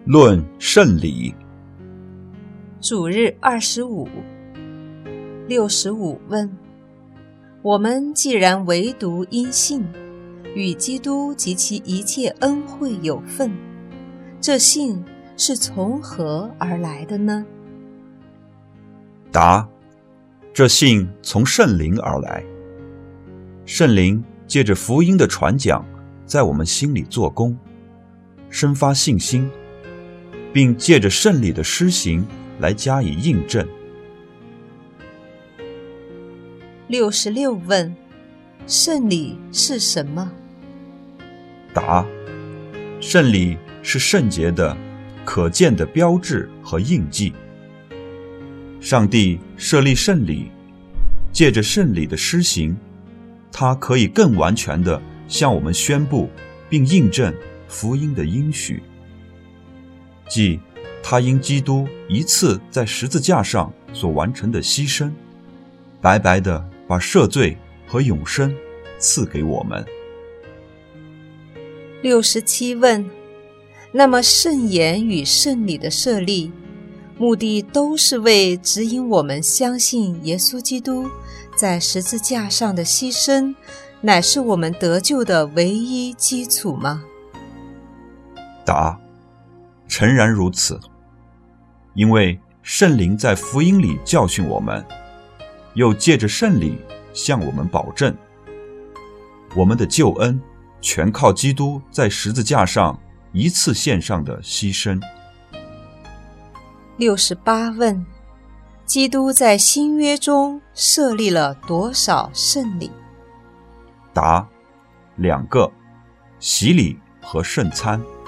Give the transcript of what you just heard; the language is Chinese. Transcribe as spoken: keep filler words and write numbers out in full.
论圣礼。 主日二十五。六十五问：我们既然唯独因信，与基督及其一切恩惠有份，这信是从何而来的呢？ 答：这信从圣灵而来。圣灵借着福音的传讲，在我们心里做工，生发信心，并借着圣礼的施行来加以印证。 六十六问：圣礼是什么？ 答：圣礼是圣洁的、可见的标志和印记。上帝设立圣礼，借着圣礼的施行，他可以更完全地向我们宣布并印证福音的应许，即他因基督一次在十字架上所完成的牺牲，白白地把赦罪和永生赐给我们。 六十七问：那么圣言与圣礼的设立，目的都是为指引我们相信耶稣基督在十字架上的牺牲乃是我们得救的唯一基础吗？ 答：诚然如此。因为圣灵在福音里教训我们，又借着圣礼向我们保证，我们的救恩全靠基督在十字架上一次献上的牺牲。 六十八问：基督在新约中设立了多少圣礼？ 答：两个，洗礼和圣餐。